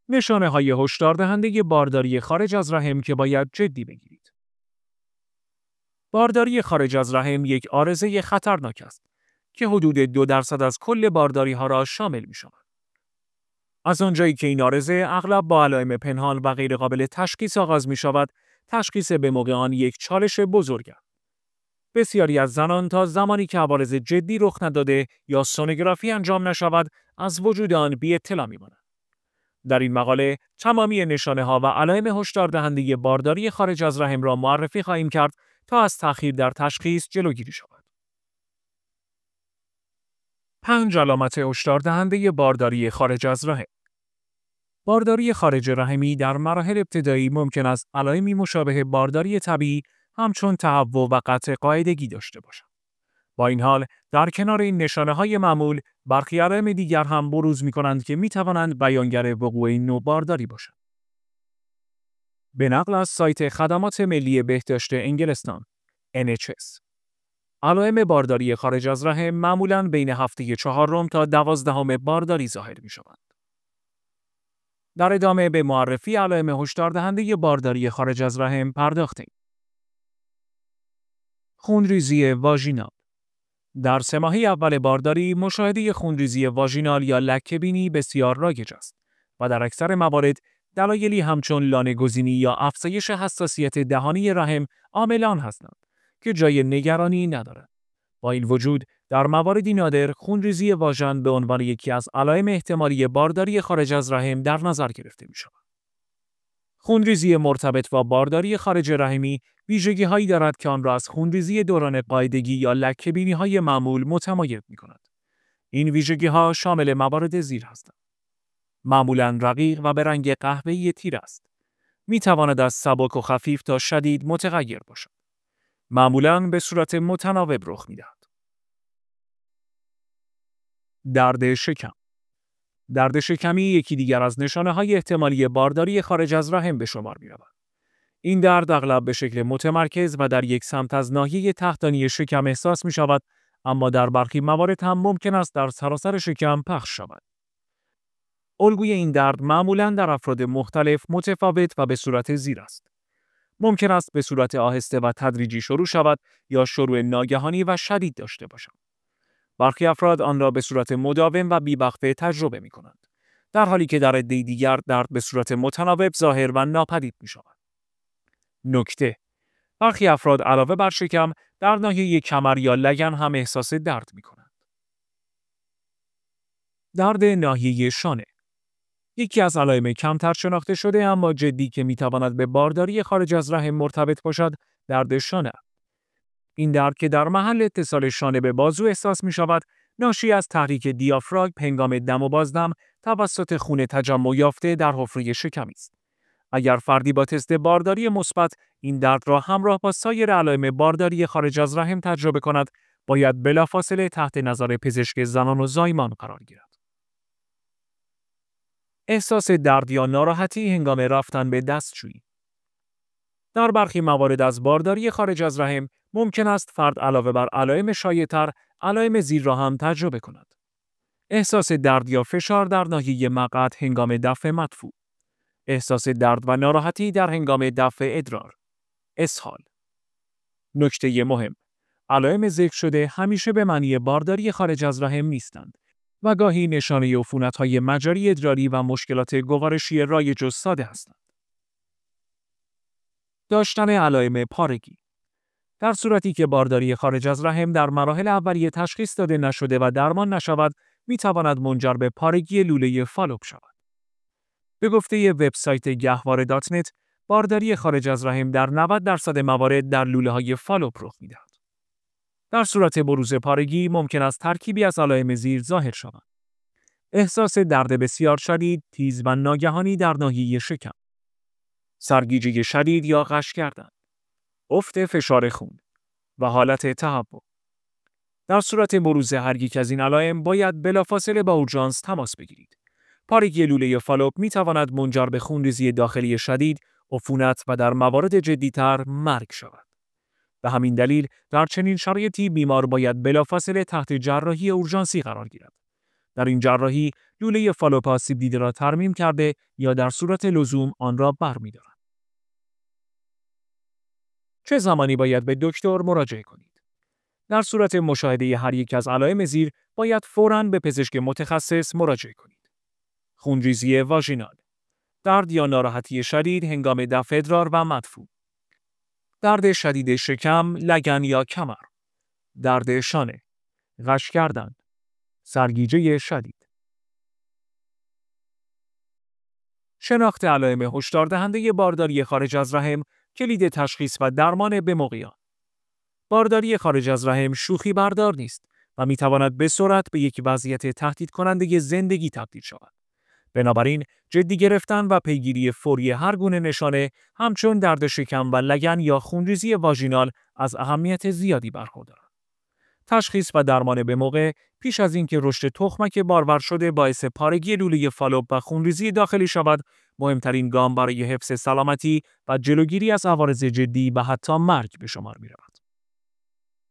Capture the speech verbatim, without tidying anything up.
نشانه‌های هشدار دهنده بارداری خارج از رحم که باید جدی بگیرید. بارداری خارج از رحم یک عارضه خطرناک است که حدود دو درصد از کل بارداری‌ها را شامل می‌شود. از آنجایی که این عارضه اغلب با علائم پنهان و غیرقابل تشخیص آغاز می‌شود، تشخیص به موقع آن یک چالش بزرگ است. بسیاری از زنان تا زمانی که عوارض جدی رخ نداده یا سونوگرافی انجام نشود، از وجود آن بی اطلاع می‌مانند. در این مقاله تمامی نشانه‌ها و علائم هشدار دهنده بارداری خارج از رحم را معرفی خواهیم کرد تا از تأخیر در تشخیص جلوگیری شود. پنج علامت هشدار دهنده بارداری خارج از رحم. بارداری خارج رحمی در مراحل ابتدایی ممکن است علائمی مشابه بارداری طبیعی همچون تهوع و قطع قاعدگی داشته باشد. با این حال، در کنار این نشانه‌های معمول، برخی علائم دیگر هم بروز می‌کنند که می‌توانند بیانگر وقوع این نوع بارداری باشند. به نقل از سایت خدمات ملی بهداشت انگلستان ان اچ اس، علائم بارداری خارج از رحم معمولاً بین هفته چهارم تا دوازدهم بارداری ظاهر می‌شوند. در ادامه به معرفی علائم هشدار دهنده بارداری خارج از رحم پرداختیم. خونریزی واژینال. در سه ماهه اول بارداری، مشاهده خونریزی واژینال یا لکه‌بینی بسیار رایج است و در اکثر موارد دلایلی همچون لانه‌گزینی یا افزایش حساسیت دهانی رحم عامل آن هستند که جای نگرانی ندارند. با این وجود، در مواردی نادر خونریزی واژن به عنوان یکی از علائم احتمالی بارداری خارج از رحم در نظر گرفته می‌شود. خونریزی مرتبط با بارداری خارج رحمی ویژگی‌هایی دارد که آن را از خونریزی دوران قاعدگی یا لکه‌بینی‌های معمول متمایز می‌کند. این ویژگی‌ها شامل موارد زیر هستند: معمولاً رقیق و به رنگ قهوه‌ای تیره است. می‌تواند از سبک و خفیف تا شدید متغیر باشد. معمولاً به صورت متناوب رخ می‌دهد. درد شکم. درد شکمی یکی دیگر از نشانه‌های احتمالی بارداری خارج از رحم به شمار می‌رود. این درد اغلب به شکل متمرکز و در یک سمت از ناحیه تحتانی شکم احساس می‌شود، اما در برخی موارد هم ممکن است در سراسر شکم پخش شود. الگوی این درد معمولاً در افراد مختلف متفاوت و به صورت زیر است. ممکن است به صورت آهسته و تدریجی شروع شود یا شروع ناگهانی و شدید داشته باشد. برخی افراد آن را به صورت مداوم و بی‌وقفه تجربه می‌کنند، در حالی که در عده دیگر درد به صورت متناوب ظاهر و ناپدید می‌شود. نکته: برخی افراد علاوه بر شکم، در ناحیه کمر یا لگن هم احساس درد می‌کنند. درد ناحیه شانه یکی از علائم کمتر شناخته شده اما جدی که می‌تواند به بارداری خارج از رحم مرتبط باشد، درد شانه است. این درد که در محل اتصال شانه به بازو احساس می‌شود، ناشی از تحریک دیافراگم هنگام دم و بازدم توسط خون تجمع یافته در حفره شکمی است. اگر فردی با تست بارداری مثبت این درد را همراه با سایر علائم بارداری خارج از رحم تجربه کند، باید بلافاصله تحت نظر پزشک زنان و زایمان قرار گیرد. احساس درد یا ناراحتی هنگام رفتن به دستشویی. در برخی موارد از بارداری خارج از رحم ممکن است فرد علاوه بر علائم شایع‌تر، علائم زیر را هم تجربه کند. احساس درد یا فشار در ناحیه مقعد هنگام دفع مدفوع. احساس درد و ناراحتی در هنگام دفع ادرار. اسهال. نکته مهم: علائم ذکر شده همیشه به معنی بارداری خارج از رحم نیستند و گاهی نشانه عفونت‌های مجاری ادراری و مشکلات گوارشی رایج و ساده هستند. داشتن علائم پارگی. در صورتی که بارداری خارج از رحم در مراحل اولیه تشخیص داده نشده و درمان نشود، می‌تواند منجر به پارگی لوله فالوپ شود. به گفته وبسایت گهواره دات نت، بارداری خارج از رحم در نود درصد موارد در لوله‌های فالوپ رخ می‌دهد. در صورت بروز پارگی ممکن است ترکیبی از علائم زیر ظاهر شود: احساس درد بسیار شدید، تیز و ناگهانی در ناحیه شکم، سرگیجه شدید یا غش کردن، افت فشار خون و حالت تهوع. در صورت بروز هر یک از این علائم باید بلافاصله با اورژانس تماس بگیرید. پارگی لوله فالوپ می‌تواند منجر به خونریزی داخلی شدید، عفونت و در موارد جدی‌تر مرگ شود. به همین دلیل در چنین شرایطی بیمار باید بلافاصله تحت جراحی اورژانسی قرار گیرد. در این جراحی لوله فالوپ آسیب دیده را ترمیم کرده یا در صورت لزوم آن را برمی‌دارند. چه زمانی باید به دکتر مراجعه کنید؟ در صورت مشاهده هر یک از علائم زیر باید فوراً به پزشک متخصص مراجعه کنید. خونریزی واژینال، درد یا ناراحتی شدید هنگام دفع ادرار و مدفوع، درد شدید شکم، لگن یا کمر، درد شانه، غش کردن، سرگیجه شدید. شناخت علائم هشدار دهنده بارداری خارج از رحم کلید تشخیص و درمان به‌موقع. بارداری خارج از رحم شوخی بردار نیست و می‌تواند به سرعت به یک وضعیت تهدید کننده زندگی تبدیل شود. بنابراین جدی گرفتن و پیگیری فوری هر گونه نشانه همچون درد شکم و لگن یا خونریزی واژینال از اهمیت زیادی برخوردارند. تشخیص و درمان به موقع پیش از اینکه رشد تخمک بارور شده باعث پارگی لوله فالوپ و خونریزی داخلی شود، مهمترین گام برای حفظ سلامتی و جلوگیری از عوارض جدی و حتی مرگ به شمار می‌رود.